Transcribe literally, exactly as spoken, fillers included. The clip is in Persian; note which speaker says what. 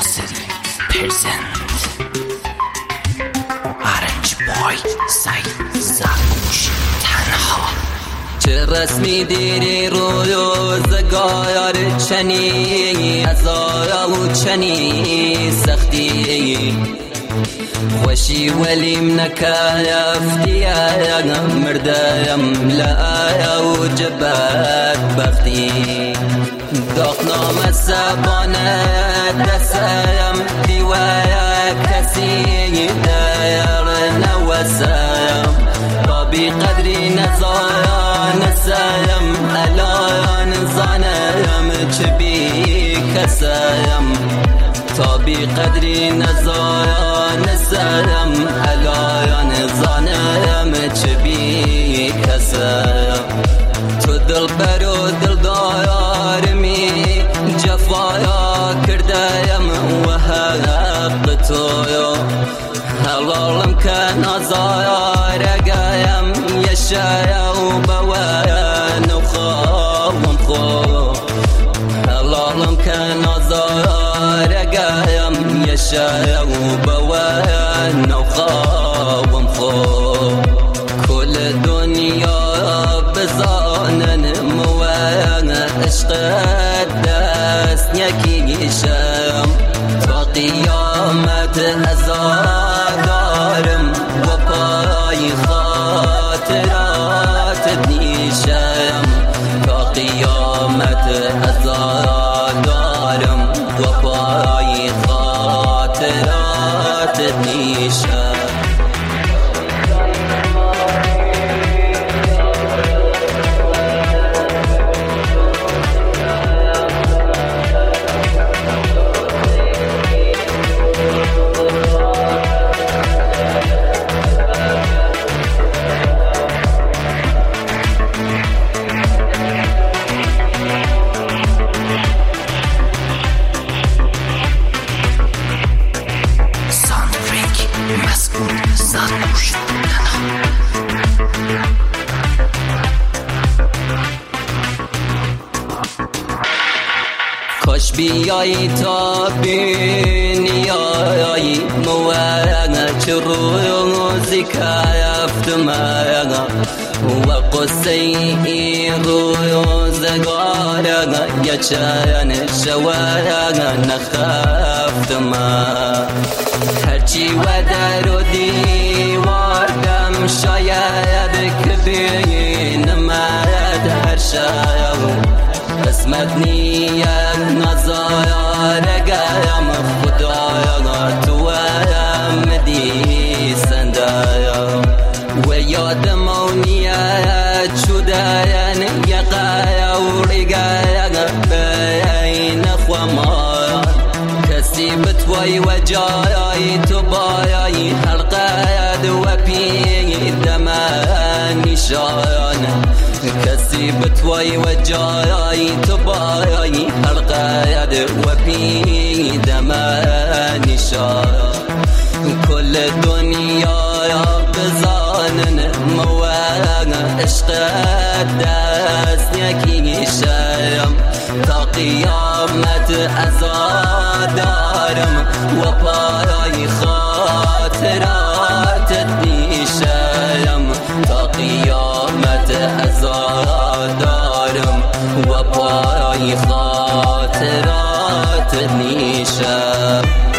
Speaker 1: Fossil present Orange boy سعید زرتوش تنها.
Speaker 2: چه رسمی دیری روزگار چنی ازایا و چنی سختی خوشی ولیم نکایفتیم مردم لآیا و جبت بختی داغنام سبانه دسایم دیویا کسی دایر نوسایم بابی قدری نزایا نسایم الان زانایم چه بی کسایم تابی قدری نزایا نسایم الان زانایم چه بی کسایم تو دل برو دل دارمی جفایا کردایم و حق تویا حلالم که نزایا رگایم یشایا و بوایا نخواهم خو حلالم که نزایا رگایم یشایا و بوایا نخواهم خو کل دنیا بزانن موان عشق دست یکیشم تا قیامت ازادارم و پای خاطرات نیشم تا قیامت ازادارم و پای خاطرات نیشم. کاش بیایی تا بینیایی موانه چه روزی کفتم و قصه این روزگاره یا چند شواره نخفتم هرچی و در و دیواردم شاید که بینمد هر شاید قسمت نیت نزایا رگایم خدایا توایم دی سندایا و یادم و نیت شداین یقایا و رگایا بین خوامان کسی بتوی و جایای تو بایای حلقاید و پی دمان شایان کسی بتوی و جایای تو بایای حلقاید و پی دمان شایان کل دنیا بزانن موان عشق دست یکیشم تا قیامت ازادارم و پای خاطرات نیشم تا قیامت ازادارم و پای خاطرات نیشم.